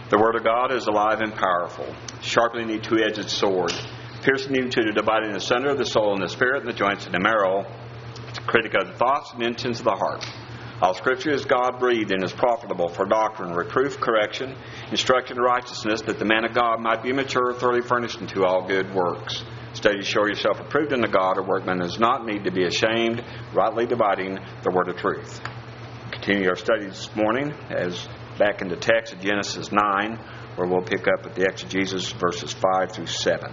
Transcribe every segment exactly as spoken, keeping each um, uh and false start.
The Word of God is alive and powerful, sharper than a two-edged sword, piercing even to the dividing asunder of the soul and the spirit and the joints and the marrow, critic of the thoughts and intents of the heart. All Scripture is God-breathed and is profitable for doctrine, reproof, correction, instruction in righteousness, that the man of God might be mature, thoroughly furnished unto all good works. Study to show yourself approved unto God, a workman does not need to be ashamed, rightly dividing the word of truth. Continue our study this morning as back in the text of Genesis nine, where we'll pick up at the exegesis verses five through seven.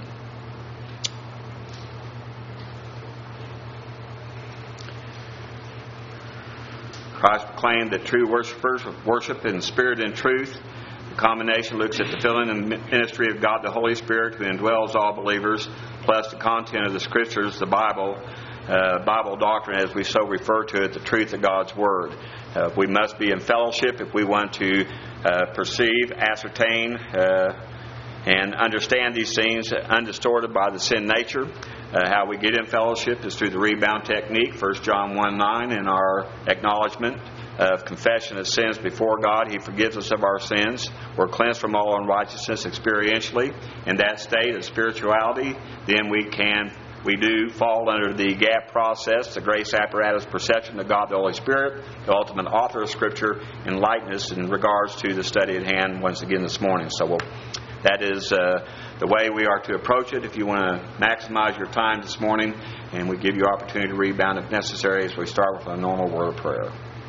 Christ proclaimed that true worshippers worship in spirit and truth. The combination looks at the filling and ministry of God the Holy Spirit, who indwells all believers, plus the content of the Scriptures, the Bible, uh, Bible doctrine, as we so refer to it, the truth of God's Word. Uh, we must be in fellowship if we want to uh, perceive, ascertain, uh, and understand these things undistorted by the sin nature. Uh, how we get in fellowship is through the rebound technique, First John one nine, in our acknowledgement of confession of sins before God. He forgives us of our sins. We're cleansed from all unrighteousness experientially. In that state of spirituality, then we can, we do fall under the gap process, the grace apparatus perception of God the Holy Spirit, the ultimate author of Scripture, enlighten us in regards to the study at hand once again this morning. So we'll That is uh, the way we are to approach it if you want to maximize your time this morning, and we give you opportunity to rebound if necessary as we start with a normal word of prayer.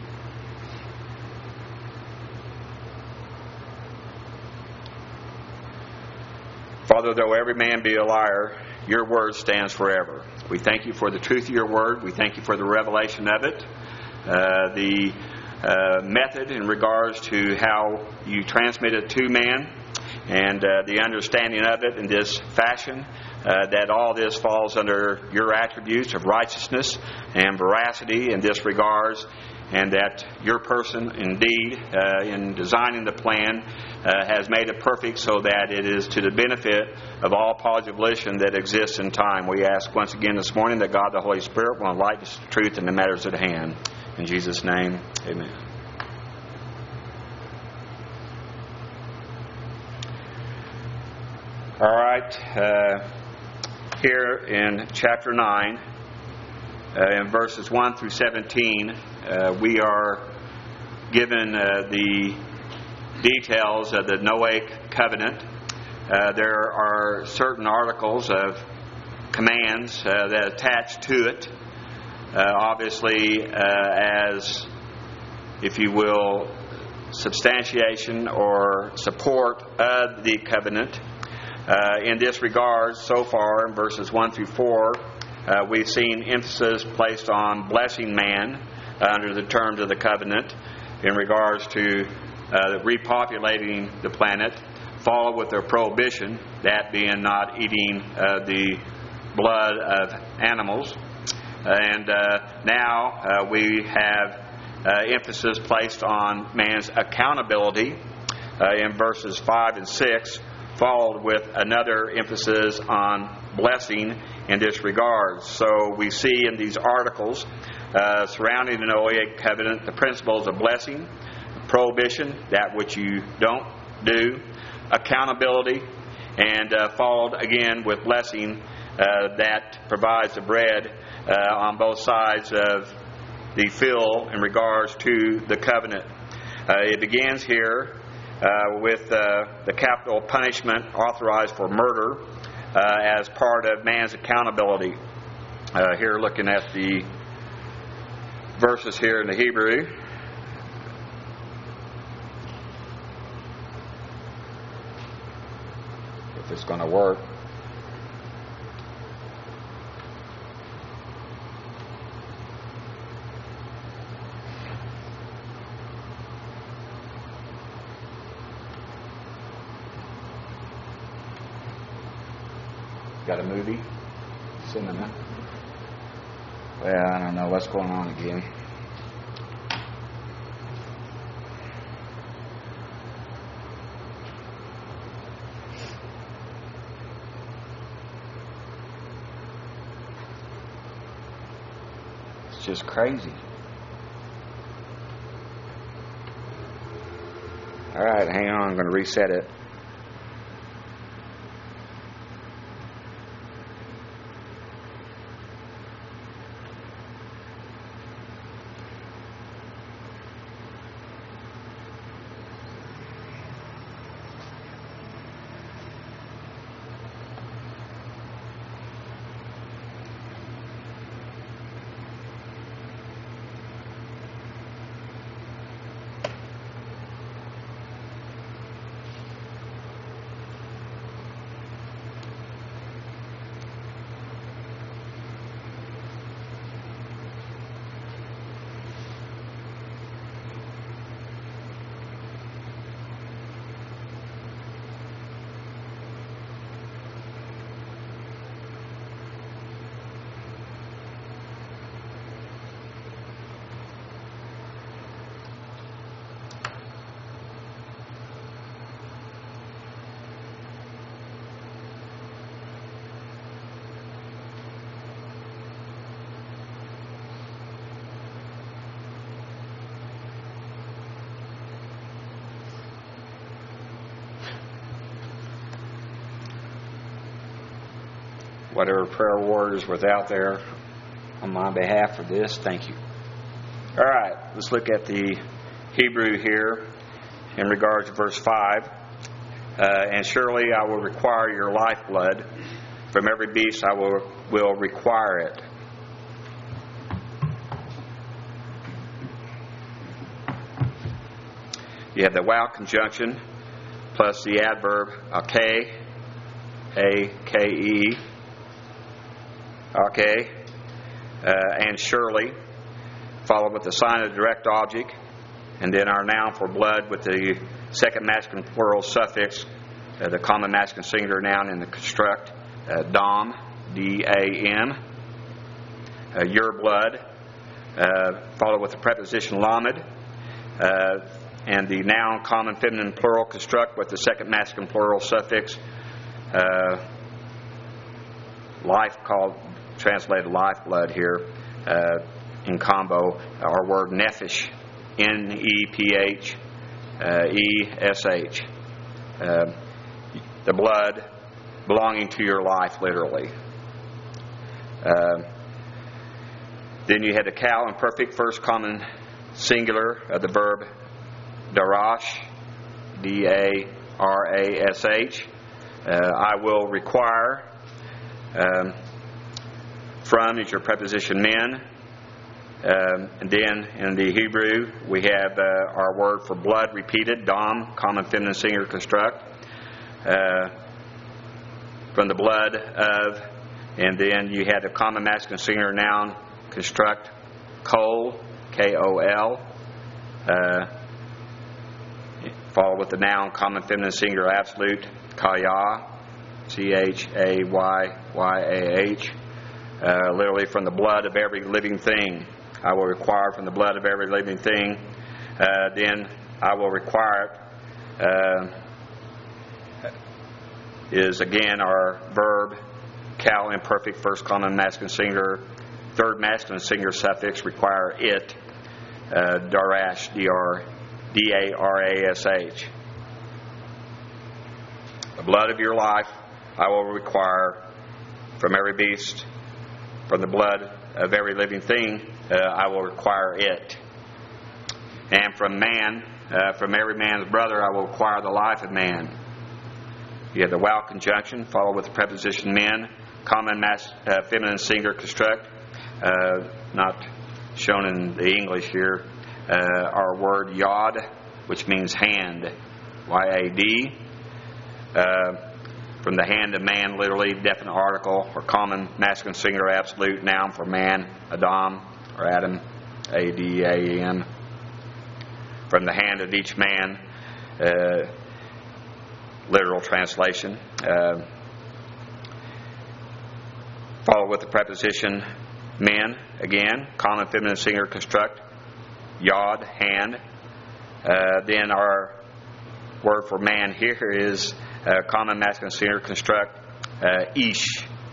Father, though every man be a liar, your word stands forever. We thank you for the truth of your word. We thank you for the revelation of it, uh, the uh, method in regards to how you transmit it to man, and uh, the understanding of it in this fashion, uh, that all this falls under your attributes of righteousness and veracity in this regards, and that your person indeed, uh, in designing the plan, uh, has made it perfect so that it is to the benefit of all positive volition that exists in time. We ask once again this morning that God the Holy Spirit will enlighten us to the truth in the matters at hand. In Jesus' name, amen. All right, uh, here in chapter nine, uh, in verses one through seventeen, uh, we are given uh, the details of the Noahic covenant. Uh, there are certain articles of commands uh, that attach to it, uh, obviously uh, as, if you will, substantiation or support of the covenant. Uh, in this regard, so far in verses one through four, uh, we've seen emphasis placed on blessing man uh, under the terms of the covenant in regards to uh, repopulating the planet, followed with a prohibition, that being not eating uh, the blood of animals. And uh, now uh, we have uh, emphasis placed on man's accountability uh, in verses five and six, followed with another emphasis on blessing in this regard. So we see in these articles uh, surrounding the Noahic covenant the principles of blessing, prohibition, that which you don't do, accountability, and uh, followed again with blessing uh, that provides the bread uh, on both sides of the fill in regards to the covenant. Uh, it begins here Uh, with uh, the capital punishment authorized for murder uh, as part of man's accountability. Uh, here looking at the verses here in the Hebrew. If it's going to work. Got a movie? Cinema? Well, I don't know what's going on again. It's just crazy. All right, hang on. I'm going to reset it. Whatever prayer warriors was out there on my behalf for this, thank you. All right, let's look at the Hebrew here in regards to verse five. Uh, and surely I will require your lifeblood. From every beast I will, will require it. You have the wow conjunction plus the adverb ake, A K E, ake, uh, and surely, followed with the sign of the direct object, and then our noun for blood with the second masculine plural suffix, uh, the common masculine singular noun in the construct, uh, dam, D A M, uh, your blood, uh, followed with the preposition lamed, uh, and the noun common feminine plural construct with the second masculine plural suffix, uh, life called, translated lifeblood here, uh, in combo, our word nephesh, N E P H uh, E S H. Uh, the blood belonging to your life, literally. Uh, then you had the cow imperfect first common singular of the verb darash, D A R A S H. Uh, I will require. Um, from is your preposition men. Um, and then in the Hebrew, we have uh, our word for blood repeated, dam, common feminine singular construct. Uh, from the blood of, and then you had a common masculine singular noun construct, kol, K O L. Uh, followed with the noun common feminine singular absolute, chaya, C H A Y Y A H. Uh, literally from the blood of every living thing. I will require from the blood of every living thing. Uh, then I will require it, uh, is again our verb, cow imperfect first common masculine singular, third masculine singular suffix, require it, uh, darash, D R D A R A S H. The blood of your life I will require from every beast. From the blood of every living thing, uh, I will require it. And from man, uh, from every man's brother, I will require the life of man. You have the wow conjunction, followed with the preposition men, common mass, uh, feminine singular construct, uh, not shown in the English here. Uh, our word yod, which means hand, Y A D. Uh, From the hand of man, literally, definite article, or common masculine singular absolute noun for man, Adam, or Adam, A D A M. From the hand of each man, uh, literal translation. Uh, followed with the preposition men, again, common feminine singular construct, yod, hand. Uh, then our word for man here is Uh, common masculine singular construct, uh, ish,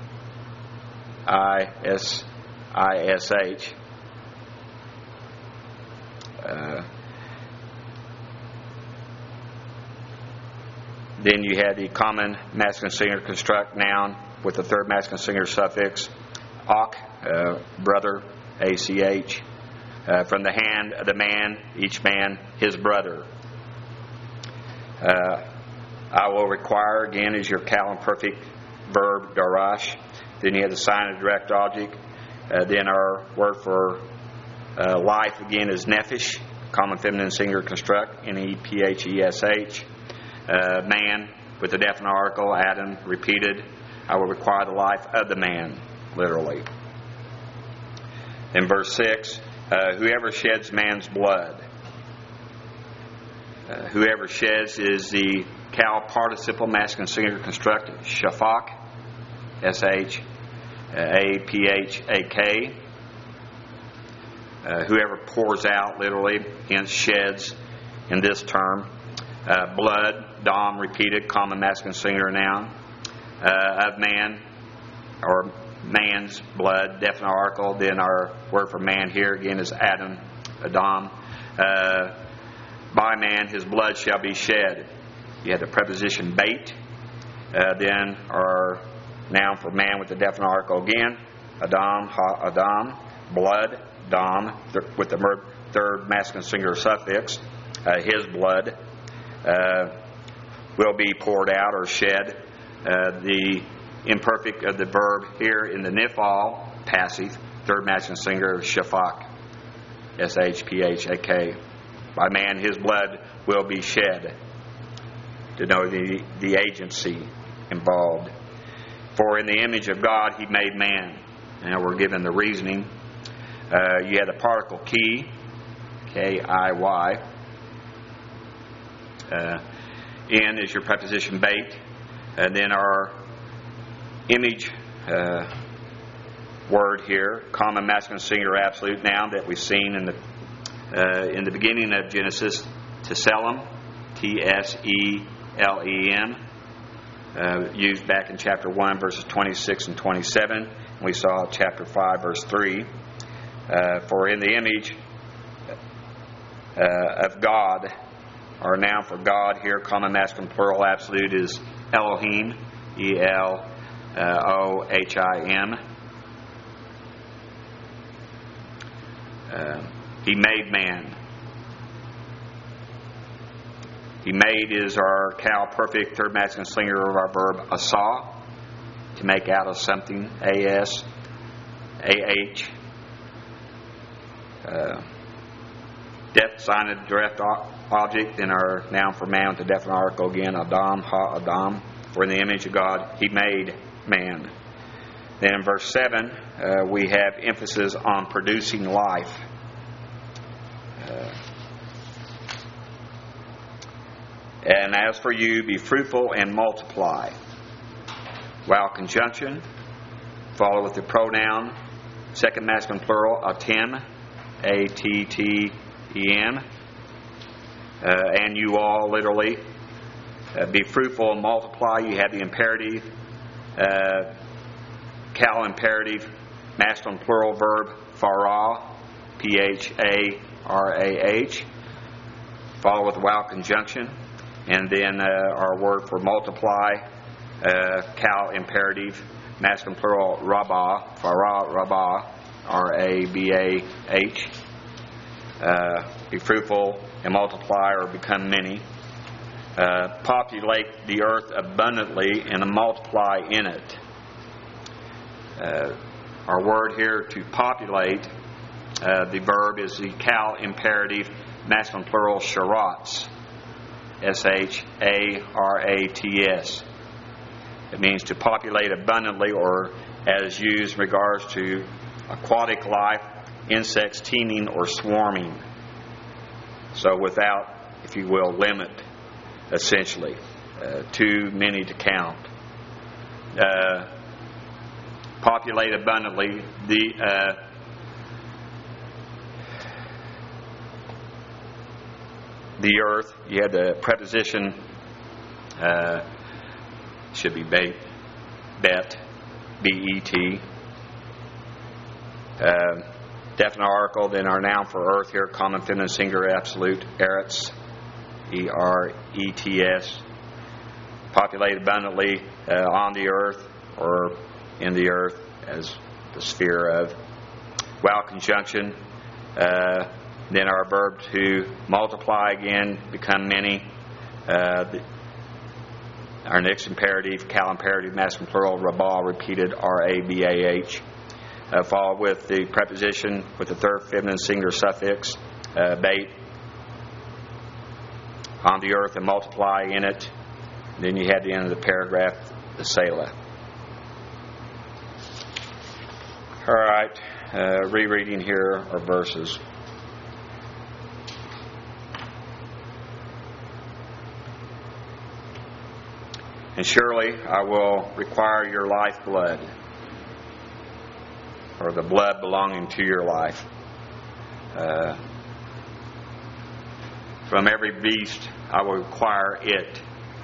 I S I S H. Uh, then you had the common masculine singular construct noun with the third masculine singular suffix, ach, uh, brother, A C H. Uh, from the hand of the man, each man his brother. Uh, I will require, again, is your cal imperfect verb, darash. Then you have the sign of direct object. Uh, then our word for uh, life, again, is nephesh, common feminine singular construct, N E P H E S H. Uh, man, with the definite article, Adam, repeated. I will require the life of the man, literally. In verse six, uh, whoever sheds man's blood. Uh, whoever sheds is the cal participle masculine singular construct, shafak, S H A P H A K. Uh, whoever pours out, literally, hence sheds in this term. Uh, blood, dam, repeated, common masculine singular noun. Uh, of man, or man's blood, definite article. Then our word for man here again is Adam, Adam. Uh, by man his blood shall be shed. You have the preposition bait. Uh, then our noun for man with the definite article again, Adam, ha Adam, blood, dam, th- with the mer- third masculine singular suffix, uh, his blood uh, will be poured out or shed. Uh, the imperfect of the verb here in the nifal, passive, third masculine singular, shafak, S H P H A K. By man his blood will be shed, to know the, the agency involved. For in the image of God he made man. Now we're given the reasoning. Uh, you have the particle key, K I Y. Uh, in is your preposition bait. And then our image uh, word here, common masculine singular absolute noun that we've seen in the uh, in the beginning of Genesis, Tselem, T S E L E M, uh, used back in chapter one, verses twenty-six and twenty-seven. We saw chapter five, verse three. Uh, for in the image uh, of God, our noun for God here, common masculine plural absolute, is Elohim, E L O H I M. Uh, he made man. He made is our cal perfect third masculine singular of our verb asa, to make out of something, A S A H. Uh, def sign of direct object in our noun for man with the definite article again, Adam, ha Adam. For in the image of God he made man. Then in verse seven uh, we have emphasis on producing life. Uh, and as for you, be fruitful and multiply. While conjunction, follow with the pronoun, second masculine plural, atem, A T T E M. Uh, and you all, literally, uh, be fruitful and multiply. You have the imperative, uh, cal imperative, masculine plural verb, farah, P H A R A H. Follow with while conjunction. And then uh, our word for multiply, uh, cal imperative, masculine plural, rabah, farah, rabah, R A B A H. Uh, be fruitful and multiply or become many. Uh, populate the earth abundantly and multiply in it. Uh, our word here to populate, uh, the verb is the cal imperative, masculine plural, sharats, S H A R A T S. It means to populate abundantly, or as used in regards to aquatic life, insects teeming or swarming. So without, if you will, limit, essentially. Uh, too many to count. Uh, populate abundantly. The uh, the earth, you had the preposition, uh, should be bait, bet, B E T. Uh, definite article, then our noun for earth here, common feminine singular absolute, eretz, E R E T S. populate abundantly uh, on the earth or in the earth as the sphere of. While conjunction, uh, then our verb to multiply again, become many. Uh, the, our next imperative, cal imperative, masculine plural, rabah, repeated, R A B A H. Uh, followed with the preposition with the third feminine singular suffix, uh, bait, on the earth and multiply in it. Then you had the end of the paragraph, the Selah. All right, uh, rereading here are verses. And surely I will require your lifeblood, or the blood belonging to your life. Uh, from every beast I will require it.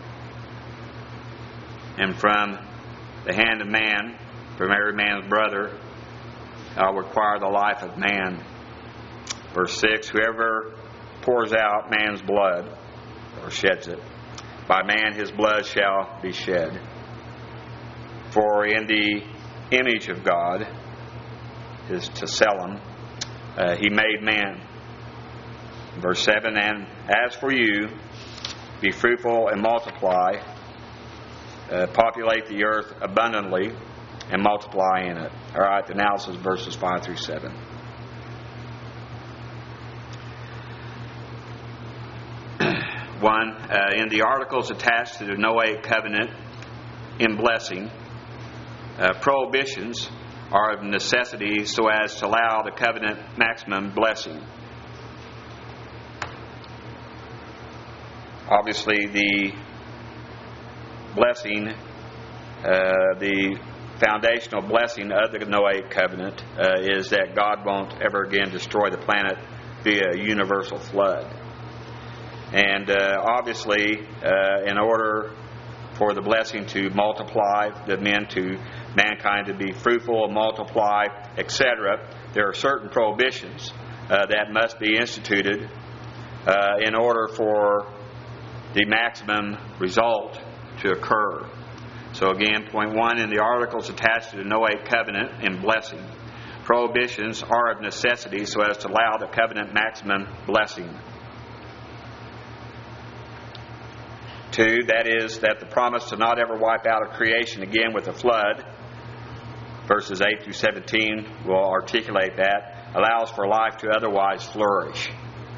And from the hand of man, from every man's brother, I will require the life of man. Verse six, whoever pours out man's blood, or sheds it, by man his blood shall be shed. For in the image of God, is Tselem, uh, he made man. Verse seven, and as for you, be fruitful and multiply, uh, populate the earth abundantly, and multiply in it. All right, the analysis verses five through seven. One, uh, in the articles attached to the Noahic covenant in blessing, uh, prohibitions are of necessity so as to allow the covenant maximum blessing. Obviously, the blessing, uh, the foundational blessing of the Noahic covenant uh, is that God won't ever again destroy the planet via a universal flood. And uh, obviously, uh, in order for the blessing to multiply, the men to mankind to be fruitful, multiply, et cetera, there are certain prohibitions uh, that must be instituted uh, in order for the maximum result to occur. So again, point one, in the articles attached to the Noahic covenant in blessing, prohibitions are of necessity so as to allow the covenant maximum blessing. Two, that is, that the promise to not ever wipe out a creation again with a flood, verses eight through seventeen will articulate that, allows for life to otherwise flourish.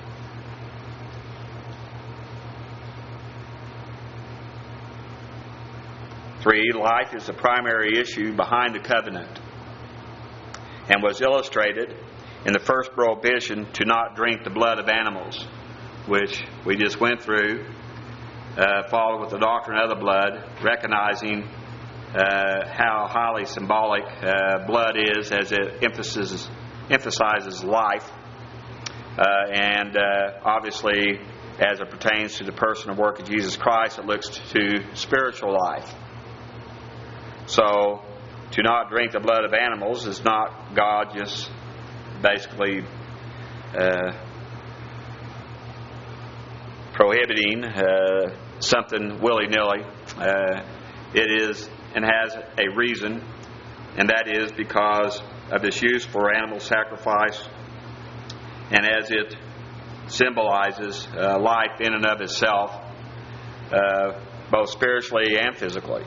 Three, life is the primary issue behind the covenant and was illustrated in the first prohibition to not drink the blood of animals, which we just went through, uh, followed with the doctrine of the blood, recognizing uh, how highly symbolic uh, blood is as it emphasizes, emphasizes life, uh, and uh, obviously as it pertains to the person and work of Jesus Christ, it looks to spiritual life. So, to not drink the blood of animals is not God just basically uh, prohibiting uh, something willy-nilly. Uh, it is and has a reason, and that is because of its use for animal sacrifice, and as it symbolizes uh, life in and of itself, uh, both spiritually and physically.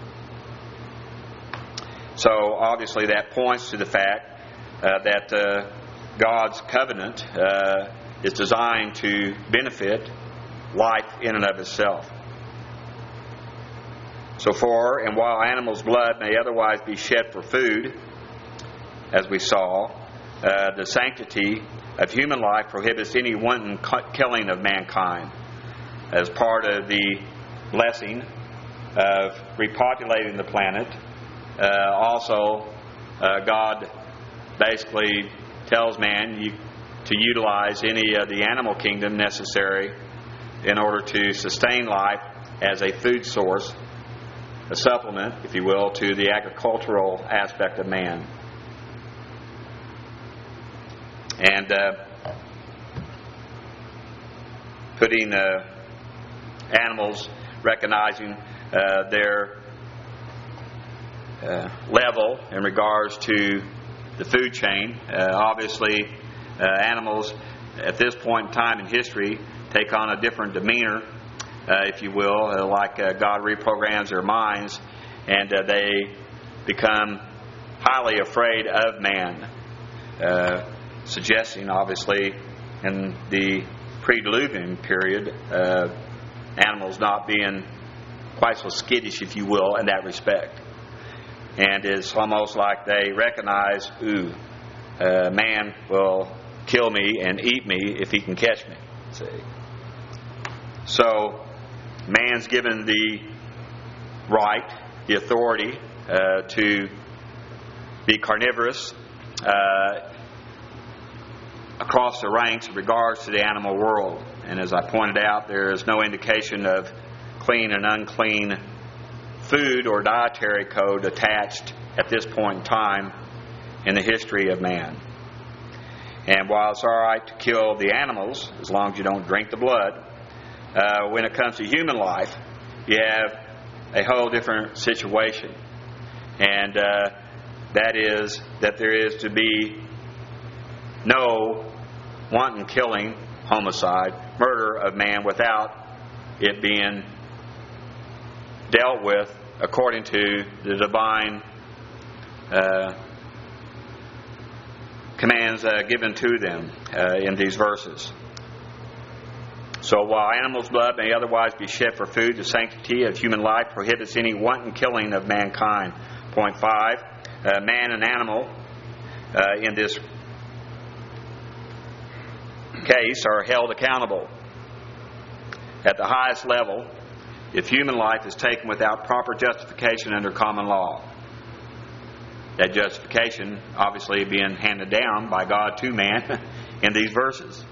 So obviously that points to the fact uh, that uh, God's covenant uh, is designed to benefit life in and of itself. So for, and while animals' blood may otherwise be shed for food, as we saw, uh, the sanctity of human life prohibits any wanton killing of mankind as part of the blessing of repopulating the planet. Uh, also, uh, God basically tells man you, to utilize any of the animal kingdom necessary in order to sustain life as a food source, a supplement, if you will, to the agricultural aspect of man. And uh, putting uh, animals, recognizing uh, their uh, level in regards to the food chain. Uh, obviously, uh, animals at this point in time in history take on a different demeanor, uh, if you will, uh, like uh, God reprograms their minds, and uh, they become highly afraid of man, uh, suggesting, obviously, in the pre-Diluvian period, uh, animals not being quite so skittish, if you will, in that respect. And it's almost like they recognize, ooh, uh, man will kill me and eat me if he can catch me. See? So, man's given the right, the authority uh, to be carnivorous uh, across the ranks in regards to the animal world. And as I pointed out, there is no indication of clean and unclean food or dietary code attached at this point in time in the history of man. And while it's all right to kill the animals, as long as you don't drink the blood, uh, when it comes to human life, you have a whole different situation. And uh, that is that there is to be no wanton killing, homicide, murder of man without it being dealt with according to the divine uh, commands uh, given to them uh, in these verses. So while animals' blood may otherwise be shed for food, the sanctity of human life prohibits any wanton killing of mankind. Point five, uh, man and animal uh, in this case are held accountable. At the highest level, if human life is taken without proper justification under common law. That justification obviously being handed down by God to man in these verses.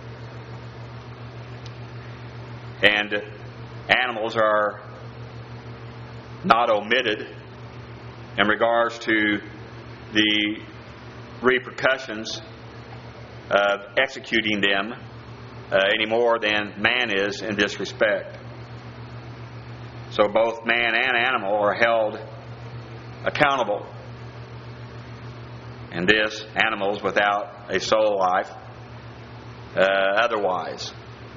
And animals are not omitted in regards to the repercussions of executing them uh, any more than man is in this respect. So both man and animal are held accountable. And this, animals without a soul life, uh, otherwise.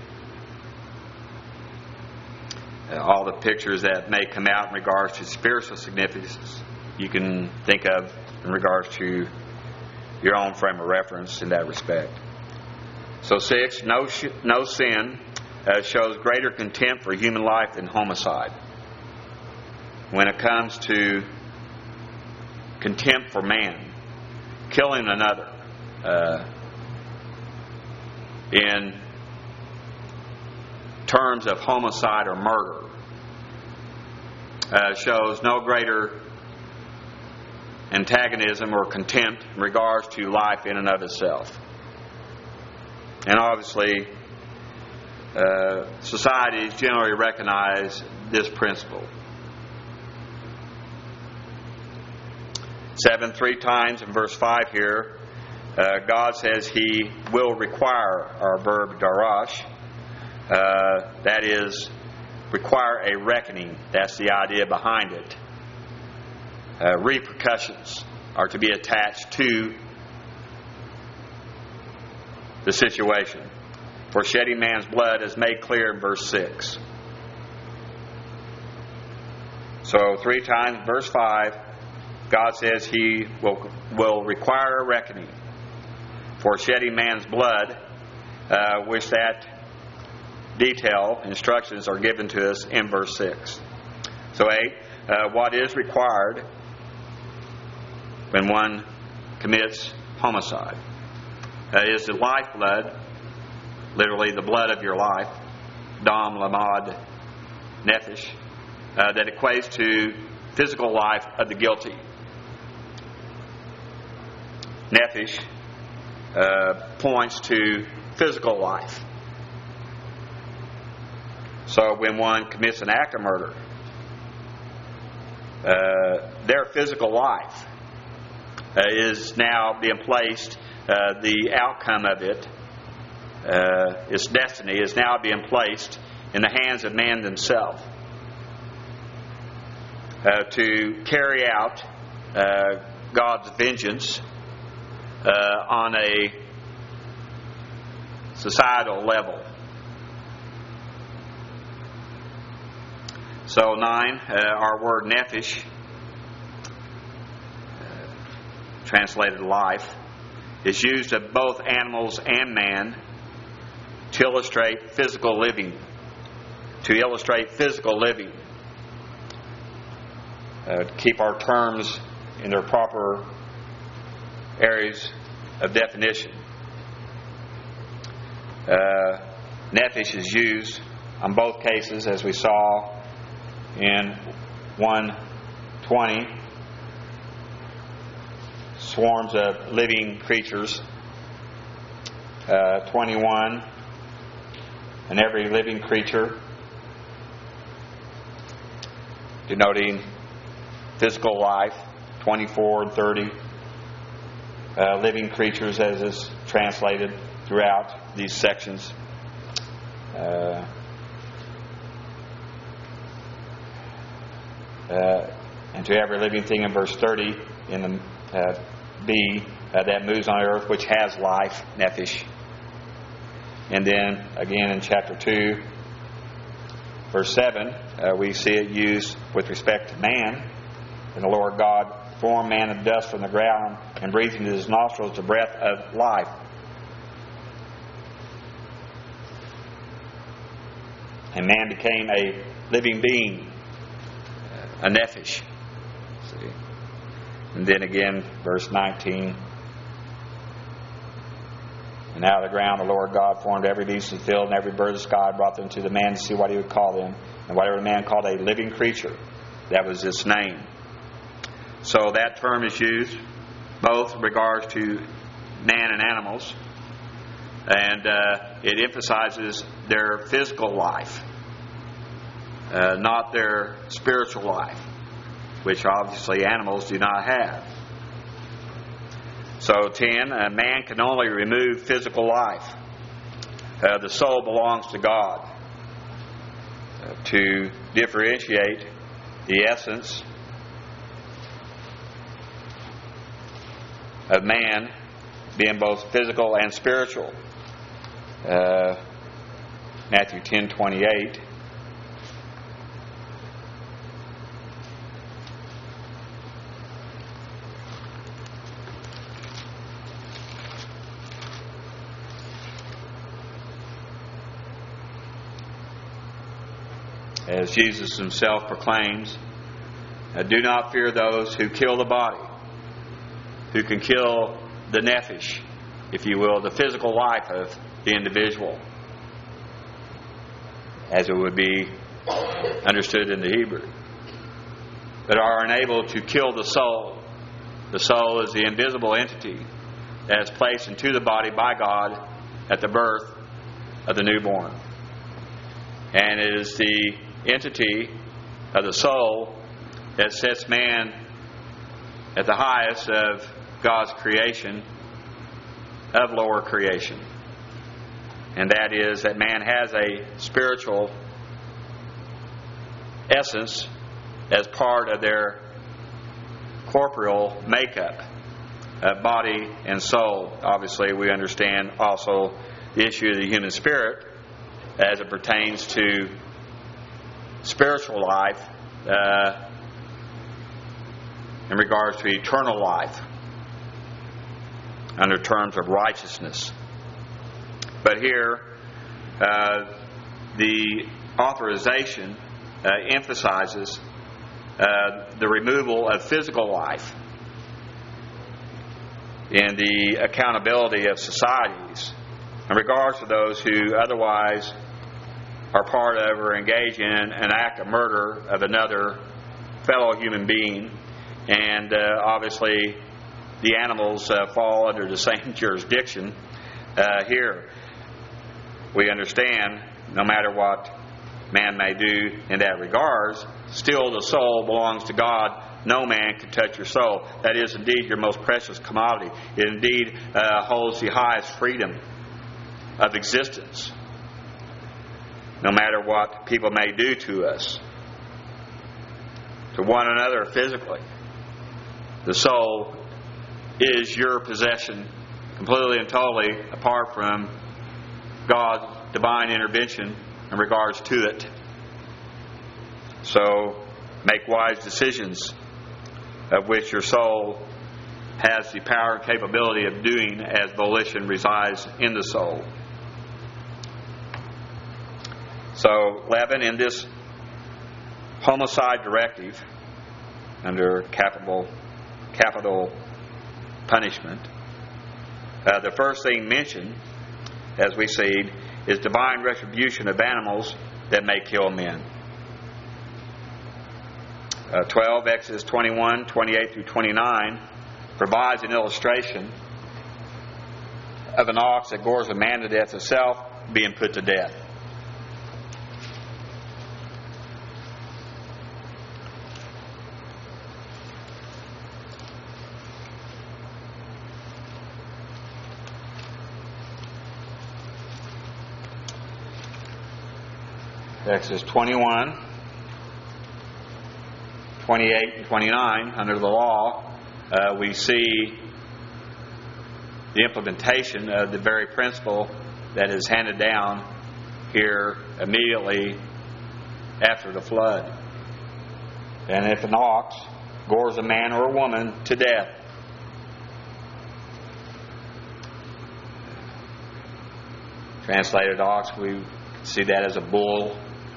Uh, all the pictures that may come out in regards to spiritual significance, you can think of in regards to your own frame of reference in that respect. So six, no, sh- no sin uh, shows greater contempt for human life than homicide. When it comes to contempt for man, killing another uh, in terms of homicide or murder uh, shows no greater antagonism or contempt in regards to life in and of itself. And obviously, uh, societies generally recognize this principle. Seven, three times in verse five here, uh, God says He will require, our verb darash, uh, that is, require a reckoning. That's the idea behind it. Uh, repercussions are to be attached to the situation. For shedding man's blood is made clear in verse six. So three times, verse five, God says He will will require a reckoning for shedding man's blood, uh, which that detail, instructions are given to us in verse six. So eight, uh, what is required when one commits homicide? That is the lifeblood, literally the blood of your life, dam, lamad, nephesh, uh, that equates to physical life of the guilty. Nephesh uh, points to physical life. So when one commits an act of murder, uh, their physical life uh, is now being placed, uh, the outcome of it, uh, its destiny is now being placed in the hands of man themselves. uh, to carry out uh, God's vengeance uh, on a societal level. So nine, uh, our word nephesh, uh, translated life, is used of both animals and man to illustrate physical living. To illustrate physical living. Uh, to keep our terms in their proper areas of definition. Uh, nephesh is used on both cases, as we saw in one twenty. Swarms of living creatures. Uh, twenty-one. And every living creature, denoting physical life. twenty-four and thirty. Uh, living creatures, as is translated throughout these sections. Uh, uh, and to every living thing in verse thirty in the uh, B uh, that moves on earth, which has life, nephesh. And then again in chapter two, verse seven, uh, we see it used with respect to man. And the Lord God formed man of dust from the ground and breathed into his nostrils the breath of life. And man became a living being, a nephesh. See? And then again, verse nineteen. And out of the ground the Lord God formed every beast of the field and every bird of the sky, brought them to the man to see what he would call them. And whatever the man called a living creature, that was its name. So that term is used both in regards to man and animals. And uh, it emphasizes their physical life, uh, not their spiritual life, which obviously animals do not have. So ten, a man can only remove physical life. Uh, the soul belongs to God. Uh, to differentiate the essence of man being both physical and spiritual. Uh, Matthew ten twenty-eight. As Jesus himself proclaims, do not fear those who kill the body, who can kill the nephesh, if you will, the physical life of the individual, as it would be understood in the Hebrew, but are unable to kill the soul. The soul is the invisible entity that is placed into the body by God at the birth of the newborn. And it is the entity of the soul that sets man at the highest of God's creation, of lower creation. And that is that man has a spiritual essence as part of their corporeal makeup, uh, body and soul. Obviously, we understand also the issue of the human spirit as it pertains to spiritual life uh, in regards to eternal life under terms of righteousness. But here, uh, the authorization uh, emphasizes uh, the removal of physical life and the accountability of societies in regards to those who otherwise are part of or engage in an act of murder of another fellow human being. And uh, obviously the animals uh, fall under the same jurisdiction uh, here. We understand no matter what man may do in that regards, still the soul belongs to God. No man can touch your soul. That is indeed your most precious commodity. It indeed uh, holds the highest freedom of existence, no matter what people may do to us. to one another physically. The soul is your possession completely and totally apart from God's divine intervention in regards to it. So make wise decisions, of which your soul has the power and capability of doing, as volition resides in the soul. So, eleven, in this homicide directive, under capital capital punishment, uh, the first thing mentioned, as we see, is divine retribution of animals that may kill men. Uh, twelve, Exodus twenty-one, twenty-eight through twenty-nine, provides an illustration of an ox that gores a man to death itself being put to death. Exodus twenty-one, twenty-eight, and twenty-nine, under the law, uh, we see the implementation of the very principle that is handed down here immediately after the flood. And if an ox gores a man or a woman to death, translated ox, we see that as a bull,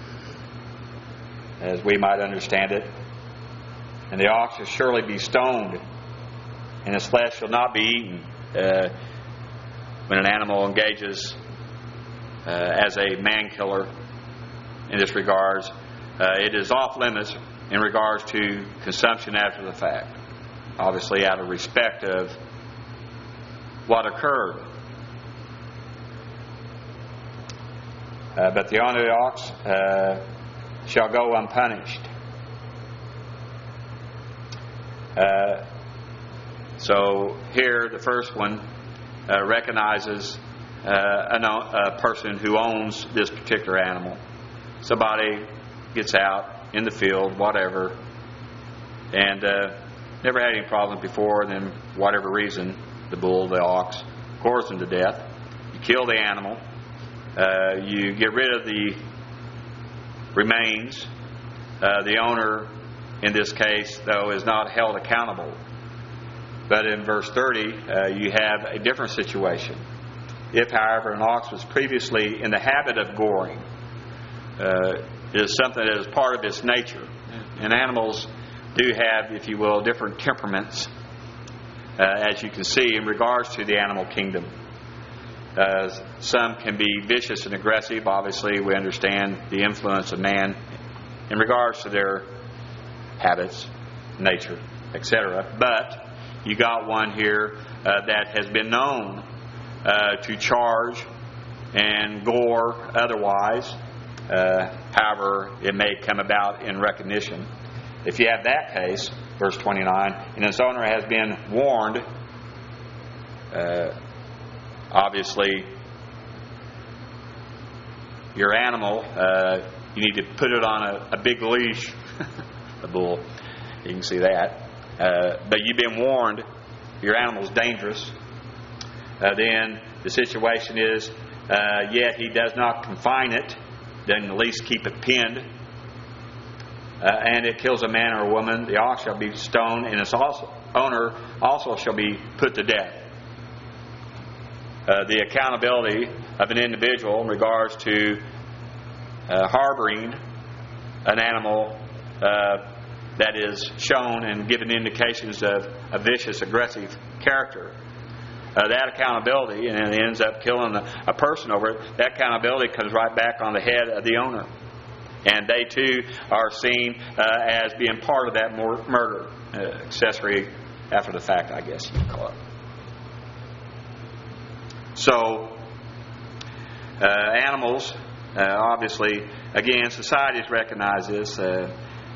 as we might understand it. And the ox shall surely be stoned, and his flesh shall not be eaten. Uh, when an animal engages uh, as a man killer in this regards, uh, it is off limits in regards to consumption after the fact. Obviously, out of respect of what occurred. Uh, but the owner of the ox uh, shall go unpunished. Uh, so here, the first one uh, recognizes uh, a, a person who owns this particular animal. Somebody gets out in the field, whatever, and uh, never had any problems before, and then whatever reason, the bull, the ox, gores them to death. You kill the animal. Uh, you get rid of the remains. Uh, the owner, in this case, though, is not held accountable. But in verse thirty, uh, you have a different situation. If, however, an ox was previously in the habit of goring, uh, it is something that is part of its nature. And animals do have, if you will, different temperaments, uh, as you can see, in regards to the animal kingdom. Uh, some can be vicious and aggressive. Obviously, we understand the influence of man in regards to their habits, nature, et cetera. But you got one here uh, that has been known uh, to charge and gore otherwise. Uh, however, it may come about in recognition. If you have that case, verse twenty-nine, and its owner has been warned, uh, obviously, your animal, uh, you need to put it on a, a big leash. The bull, you can see that. Uh, but you've been warned, your animal's dangerous. Uh, then the situation is, uh, yet he does not confine it, doesn't at least keep it pinned, uh, and it kills a man or a woman, the ox shall be stoned, and its also, owner also shall be put to death. Uh, the accountability of an individual in regards to uh, harboring an animal uh, that is shown and given indications of a vicious, aggressive character. Uh, that accountability, and it ends up killing a, a person over it, that accountability comes right back on the head of the owner. And they too are seen uh, as being part of that mor- murder. Uh, accessory after the fact, I guess you could call it. So, uh, animals, uh, obviously, again, societies recognize this. Uh,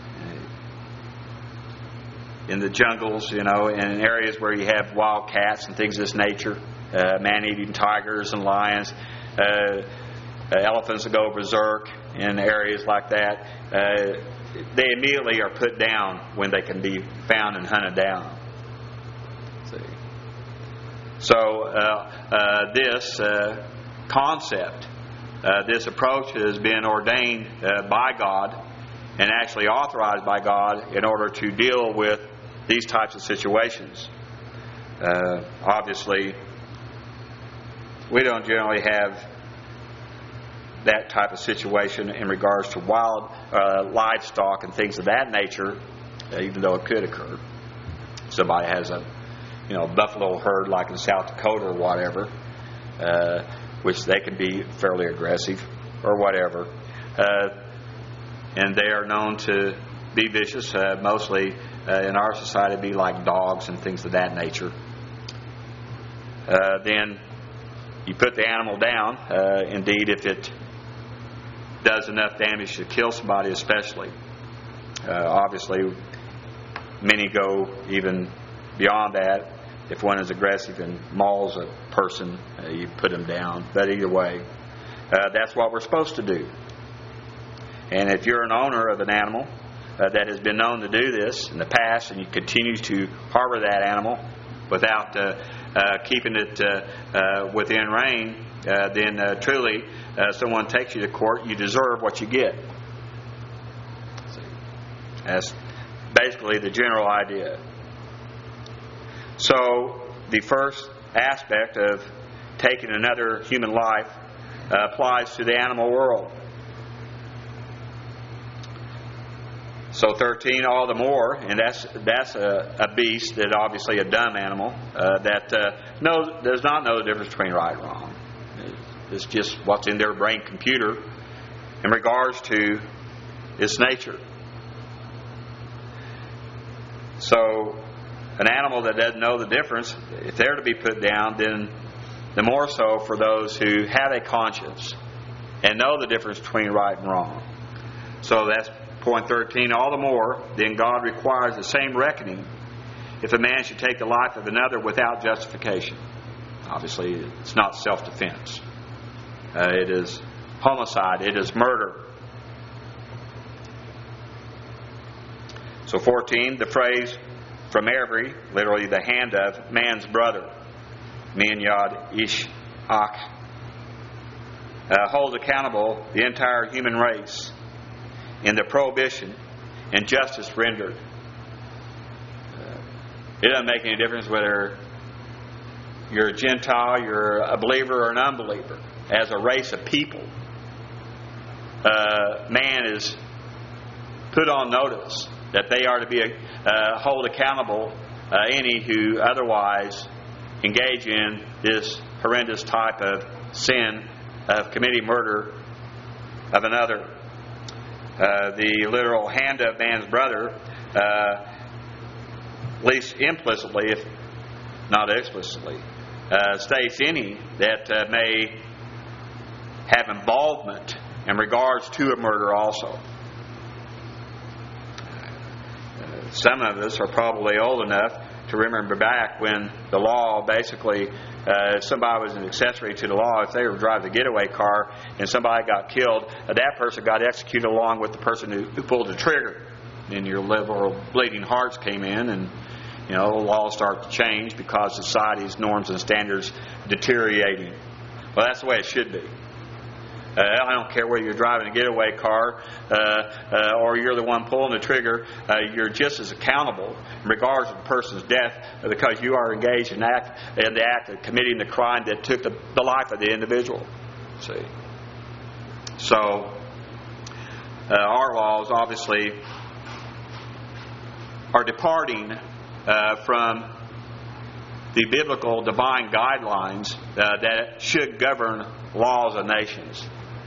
in the jungles, you know, in areas where you have wild cats and things of this nature, uh, man-eating tigers and lions, uh, uh, elephants that go berserk in areas like that, uh, they immediately are put down when they can be found and hunted down. See? So uh, uh, this uh, concept, uh, this approach has been ordained uh, by God and actually authorized by God in order to deal with these types of situations. Uh, obviously, we don't generally have that type of situation in regards to wild uh, livestock and things of that nature, uh, even though it could occur. Somebody has a, you know, buffalo herd like in South Dakota or whatever, uh, which they can be fairly aggressive or whatever, uh, and they are known to be vicious. Uh, mostly uh, in our society, be like dogs and things of that nature. Uh, then you put the animal down. Uh, indeed, if it does enough damage to kill somebody, especially. Uh, obviously, many go even beyond that. If one is aggressive and mauls a person, uh, you put them down. But either way, uh, that's what we're supposed to do. And if you're an owner of an animal uh, that has been known to do this in the past, and you continue to harbor that animal without uh, uh, keeping it uh, uh, within rein, uh, then uh, truly, uh, someone takes you to court, you deserve what you get. That's basically the general idea. So, the first aspect of taking another human life uh, applies to the animal world. So thirteen, all the more, and that's that's a, a beast, that obviously a dumb animal uh, that uh, knows, does not know the difference between right and wrong. It's just what's in their brain computer in regards to its nature. So, an animal that doesn't know the difference, if they're to be put down, then the more so for those who have a conscience and know the difference between right and wrong. So that's point thirteen. All the more, then God requires the same reckoning if a man should take the life of another without justification. Obviously, it's not self-defense. Uh, it is homicide. It is murder. So fourteen, the phrase from every, literally the hand of, man's brother, min yad ish ak, uh, holds accountable the entire human race in the prohibition and justice rendered. Uh, it doesn't make any difference whether you're a Gentile, you're a believer or an unbeliever. As a race of people, uh, man is put on notice that they are to be uh, hold accountable uh, any who otherwise engage in this horrendous type of sin of committing murder of another. Uh, the literal hand of man's brother, uh, at least implicitly, if not explicitly, uh, states any that uh, may have involvement in regards to a murder also. Uh, some of us are probably old enough to remember back when the law basically, uh, if somebody was an accessory to the law, if they were driving a getaway car and somebody got killed, uh, that person got executed along with the person who, who pulled the trigger. And your liberal bleeding hearts came in, and you know, laws start to change because society's norms and standards deteriorating. Well, that's the way it should be. Uh, I don't care whether you're driving a getaway car uh, uh, or you're the one pulling the trigger. Uh, you're just as accountable in regards to the person's death because you are engaged in, act, in the act of committing the crime that took the, the life of the individual. See, so uh, our laws obviously are departing uh, from the biblical divine guidelines uh, that should govern laws of nations.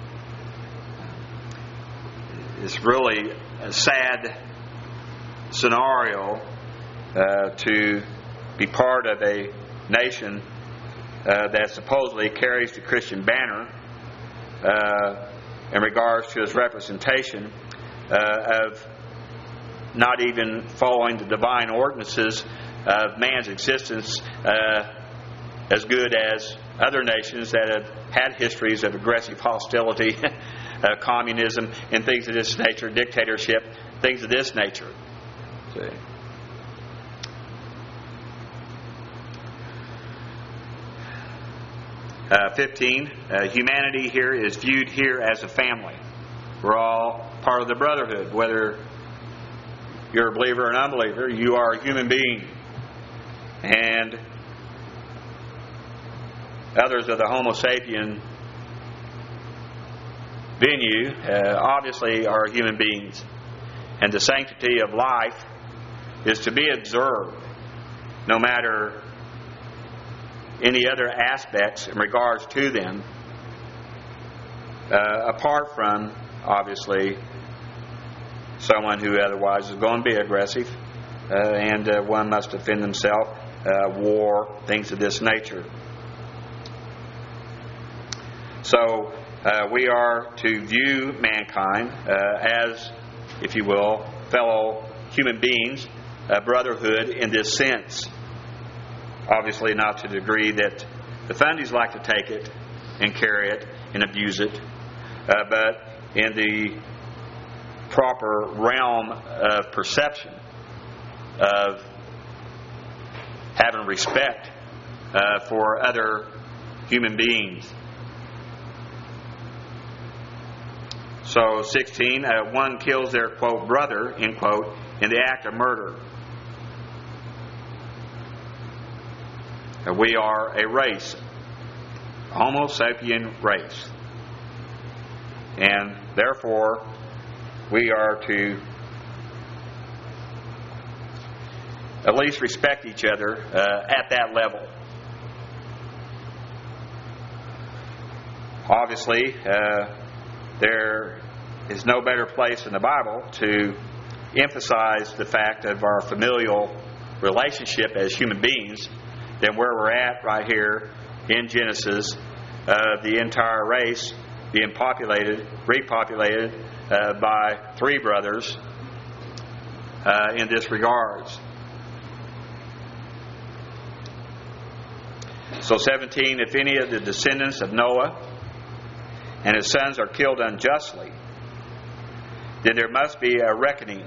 It's really a sad scenario uh, to be part of a nation uh, that supposedly carries the Christian banner uh, in regards to its representation uh, of not even following the divine ordinances of man's existence uh, as good as other nations that have had histories of aggressive hostility, uh, communism, and things of this nature, dictatorship, things of this nature. See? Uh, fifteen, uh, humanity here is viewed here as a family. We're all part of the brotherhood. Whether you're a believer or an unbeliever, you are a human being. And others of the Homo sapien venue uh, obviously are human beings. And the sanctity of life is to be observed no matter any other aspects in regards to them, uh, apart from, obviously, someone who otherwise is going to be aggressive, uh, and uh, one must defend himself, uh, war, things of this nature. So, uh, we are to view mankind uh, as, if you will, fellow human beings, a brotherhood in this sense. Obviously not to the degree that the fundies like to take it and carry it and abuse it, uh, but in the proper realm of perception of having respect uh, for other human beings. So sixteen, uh, one kills their, quote, brother, end quote, in the act of murder. We are a race, Homo sapien race. And therefore, we are to at least respect each other uh, at that level. Obviously, uh, there is no better place in the Bible to emphasize the fact of our familial relationship as human beings than where we're at right here in Genesis, uh, the entire race being populated, repopulated uh, by three brothers uh, in this regards. So seventeen, if any of the descendants of Noah and his sons are killed unjustly, then there must be a reckoning,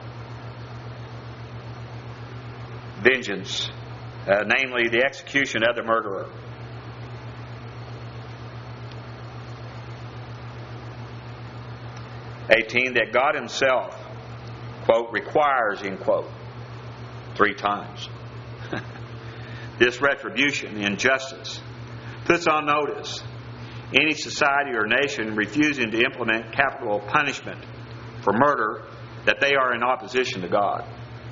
vengeance, Uh, namely the execution of the murderer. eighteen, that God himself, quote, requires, end quote, three times. This retribution in justice puts on notice any society or nation refusing to implement capital punishment for murder that they are in opposition to God.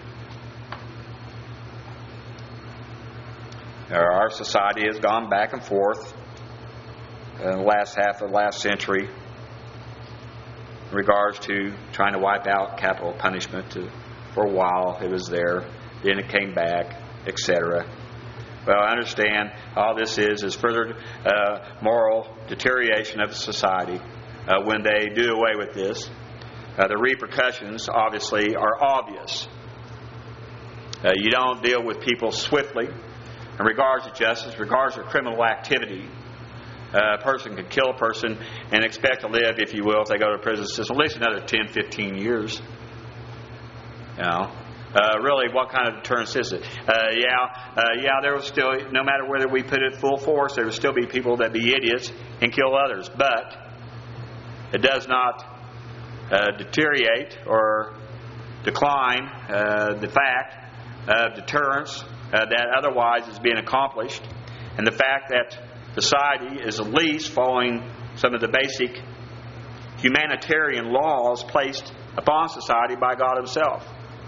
Our society has gone back and forth in the last half of the last century in regards to trying to wipe out capital punishment. To, for a while it was there, then it came back, et cetera. Well, I understand all this is is further uh, moral deterioration of society uh, when they do away with this. Uh, the repercussions, obviously, are obvious. Uh, you don't deal with people swiftly. In regards to justice, in regards to criminal activity, uh, a person could kill a person and expect to live, if you will, if they go to the prison system, at least another ten, fifteen years. You know, uh, really, what kind of deterrence is it? Uh, yeah, uh, yeah. There will still, no matter whether we put it full force, there will still be people that be idiots and kill others. But it does not uh, deteriorate or decline uh, the fact of deterrence. Uh, that otherwise is being accomplished, and the fact that society is at least following some of the basic humanitarian laws placed upon society by God himself.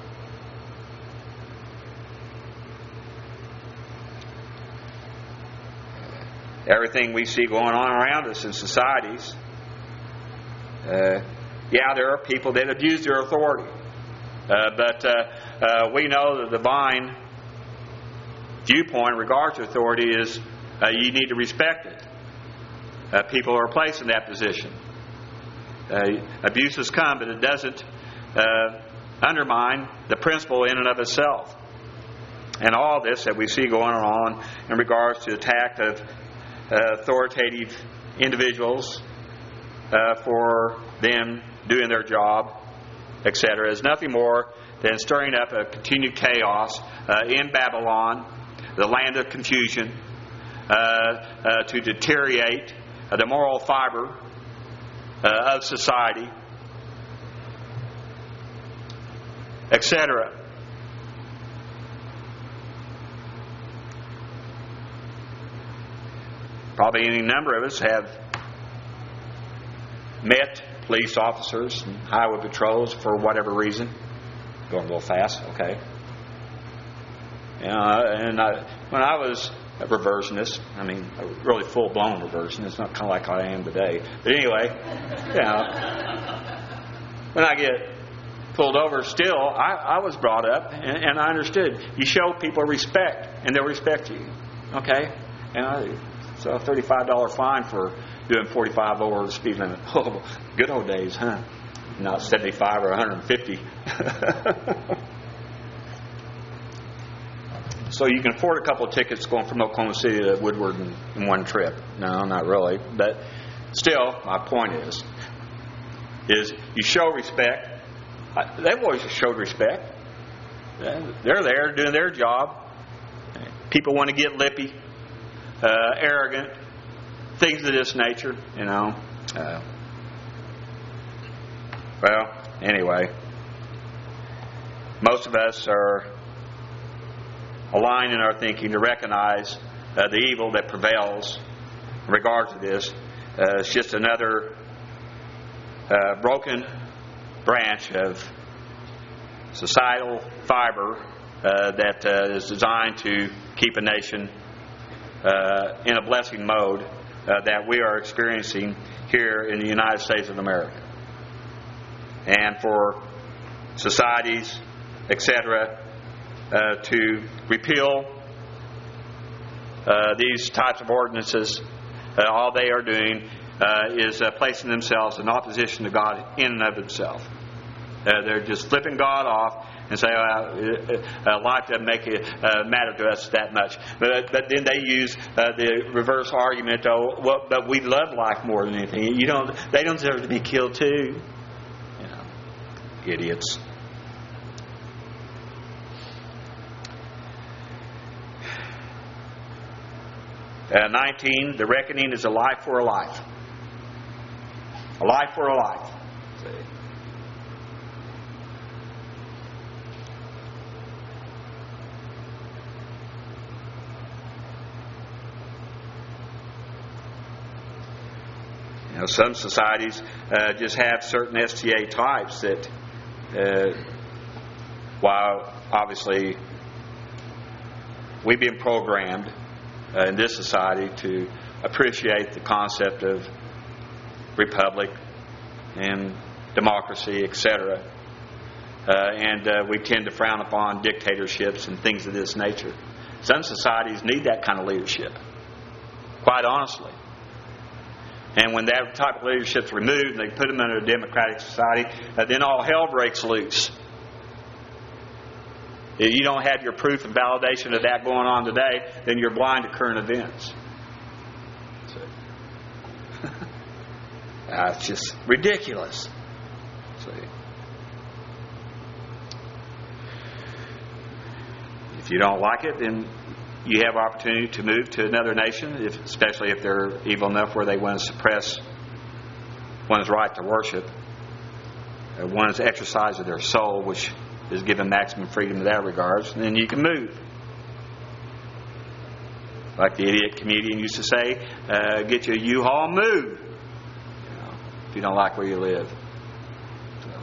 Everything we see going on around us in societies, uh, yeah, there are people that abuse their authority, uh, but uh, uh, we know the divine viewpoint in regards to authority is uh, you need to respect it. Uh, people are placed in that position. Uh, abuses come, but it doesn't uh, undermine the principle in and of itself. And all this that we see going on in regards to the attack of uh, authoritative individuals uh, for them doing their job, et cetera, is nothing more than stirring up a continued chaos uh, in Babylon, the land of confusion, uh, uh, to deteriorate uh, the moral fiber uh, of society, et cetera. Probably any number of us have met police officers and highway patrols for whatever reason. Going a little fast, okay. Uh, and I, when I was a reversionist, I mean, a really full-blown reversionist, not kind of like I am today. But anyway, you know, when I get pulled over, still, I, I was brought up, and, and I understood. You show people respect, and they'll respect you, okay? And I, so a thirty-five dollars fine for doing forty-five over the speed limit. Oh, good old days, huh? Not seventy-five or one hundred fifty. So you can afford a couple of tickets going from Oklahoma City to Woodward in, in one trip. No, not really. But still, my point is, is you show respect. They've always showed respect. They're there doing their job. People want to get lippy, uh, arrogant, things of this nature, you know. Uh, well, anyway, most of us are aligned in our thinking to recognize uh, the evil that prevails in regard to this. Uh, it's just another uh, broken branch of societal fiber uh, that uh, is designed to keep a nation uh, in a blessing mode uh, that we are experiencing here in the United States of America. And for societies, et cetera, uh, to repeal uh, these types of ordinances, uh, all they are doing uh, is uh, placing themselves in opposition to God in and of themselves. Uh, they're just flipping God off and say, uh, uh, life doesn't make it uh, matter to us that much. But, but then they use uh, the reverse argument, oh, well, but we love life more than anything. You don't. They don't deserve to be killed too. You know, idiots. Uh, nineteen, the reckoning is a life for a life. A life for a life. See? You know, some societies uh, just have certain S T A types that, uh, while obviously we've been programmed Uh, in this society to appreciate the concept of republic and democracy, et cetera. Uh, and uh, we tend to frown upon dictatorships and things of this nature. Some societies need that kind of leadership, quite honestly. And when that type of leadership is removed and they put them in a democratic society, uh, then all hell breaks loose. If you don't have your proof and validation of that going on today, then you're blind to current events. So, that's just ridiculous. See? If you don't like it, then you have opportunity to move to another nation, if, especially if they're evil enough where they want to suppress one's right to worship, or one's exercise of their soul, which is given maximum freedom in that regards, and then you can move. Like the idiot comedian used to say, uh, get you a U-Haul and move. You know, if you don't like where you live. So,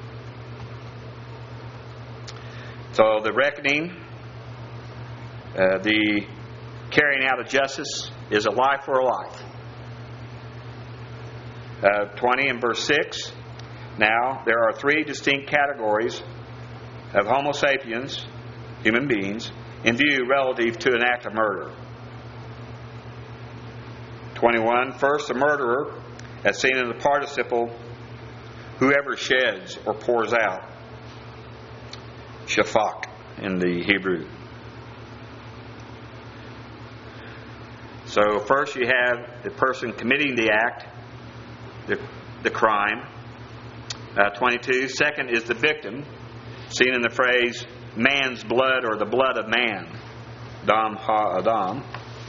so the reckoning, uh, the carrying out of justice is a life for a life. Uh, twenty and verse six. Now, there are three distinct categories of Homo sapiens, human beings, in view relative to an act of murder. twenty-one. First, a murderer, as seen in the participle, whoever sheds or pours out. Shafak in the Hebrew. So first you have the person committing the act, the, the crime. Uh, twenty-two. Second is the victim, seen in the phrase, man's blood or the blood of man. Dam ha Adam.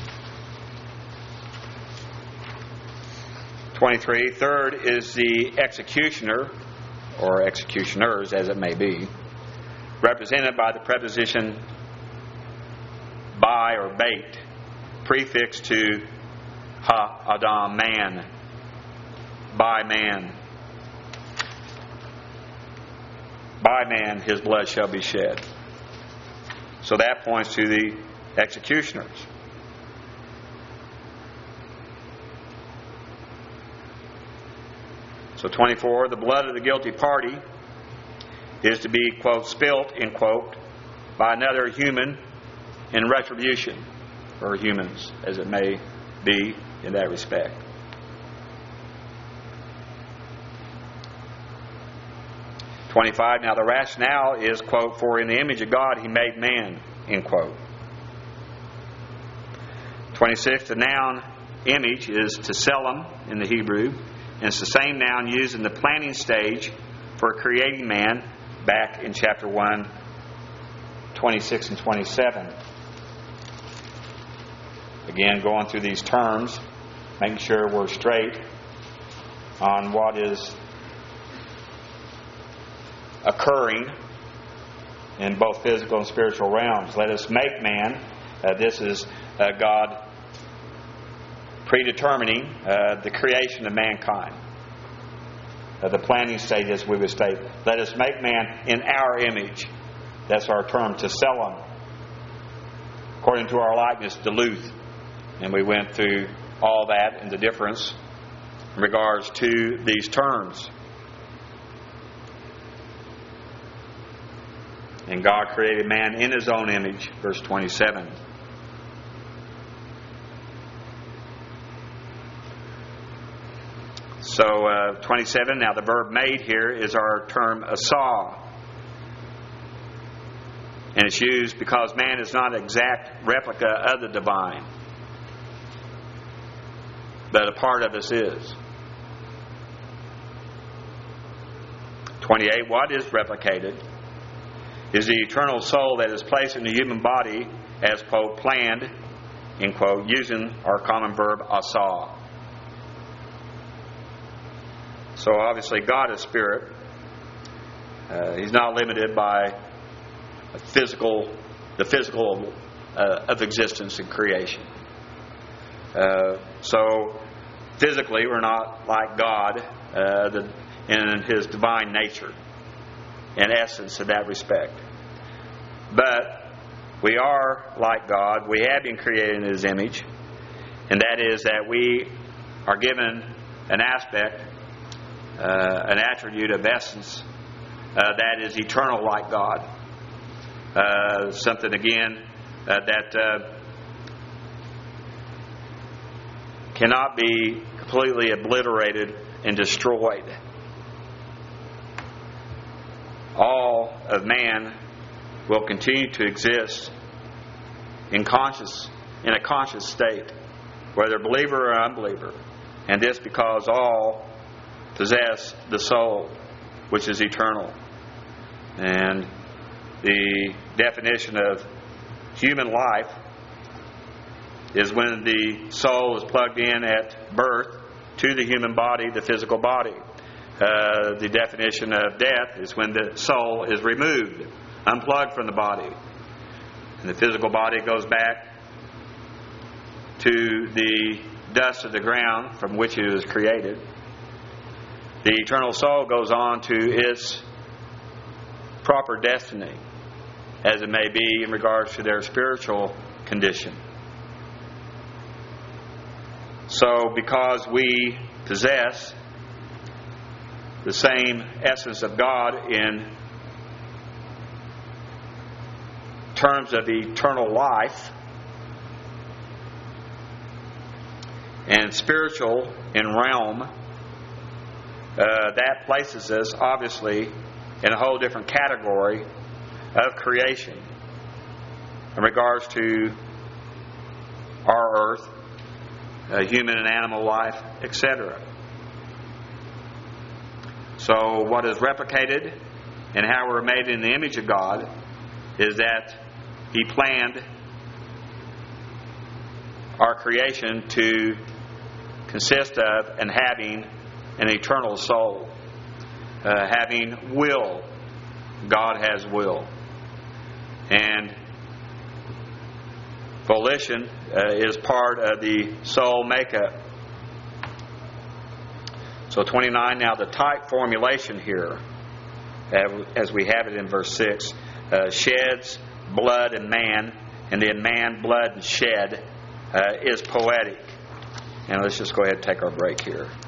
twenty-three. Third is the executioner, or executioners as it may be, represented by the preposition by or bait, prefixed to ha Adam, man, by man. By man his blood shall be shed. So that points to the executioners. So twenty-four, the blood of the guilty party is to be, quote, spilt, end quote, by another human in retribution, or humans, as it may be in that respect. twenty-five, now the rationale is, quote, for in the image of God he made man, end quote. twenty-six, the noun image is tselem in the Hebrew, and it's the same noun used in the planning stage for creating man back in chapter one, twenty-six and twenty-seven. Again, going through these terms, making sure we're straight on what is occurring in both physical and spiritual realms. Let us make man. Uh, this is uh, God predetermining uh, the creation of mankind. Uh, the planning stage, as we would state. Let us make man in our image. That's our term, tselem. According to our likeness, Duluth. And we went through all that and the difference in regards to these terms. And God created man in His own image, verse twenty-seven. So, uh, twenty-seven, now the verb made here is our term asa. And it's used because man is not an exact replica of the divine, but a part of us is. twenty-eight, what is replicated is the eternal soul that is placed in the human body as, quote, planned, end quote, using our common verb asa. So obviously God is spirit. Uh, he's not limited by a physical, the physical uh, of existence and creation. Uh, so physically we're not like God uh, the, in His divine nature, in essence, in that respect. But we are like God. We have been created in His image, and that is that we are given an aspect, uh, an attribute of essence uh, that is eternal like God. Uh, something again uh, that uh, cannot be completely obliterated and destroyed. All of man will continue to exist in conscious, in a conscious state, whether believer or unbeliever. And this because all possess the soul, which is eternal. And the definition of human life is when the soul is plugged in at birth to the human body, the physical body. Uh, the definition of death is when the soul is removed, unplugged from the body. And the physical body goes back to the dust of the ground from which it was created. The eternal soul goes on to its proper destiny, as it may be in regards to their spiritual condition. So because we possess the same essence of God in terms of eternal life and spiritual in realm, uh, that places us obviously in a whole different category of creation in regards to our earth uh, human and animal life, et cetera. So what is replicated and how we're made in the image of God is that He planned our creation to consist of and having an eternal soul, uh, having will. God has will. And volition uh, is part of the soul makeup. So twenty-nine, now the type formulation here, as we have it in verse six, uh, sheds blood in man, and then man, blood, and shed uh, is poetic. And let's just go ahead and take our break here.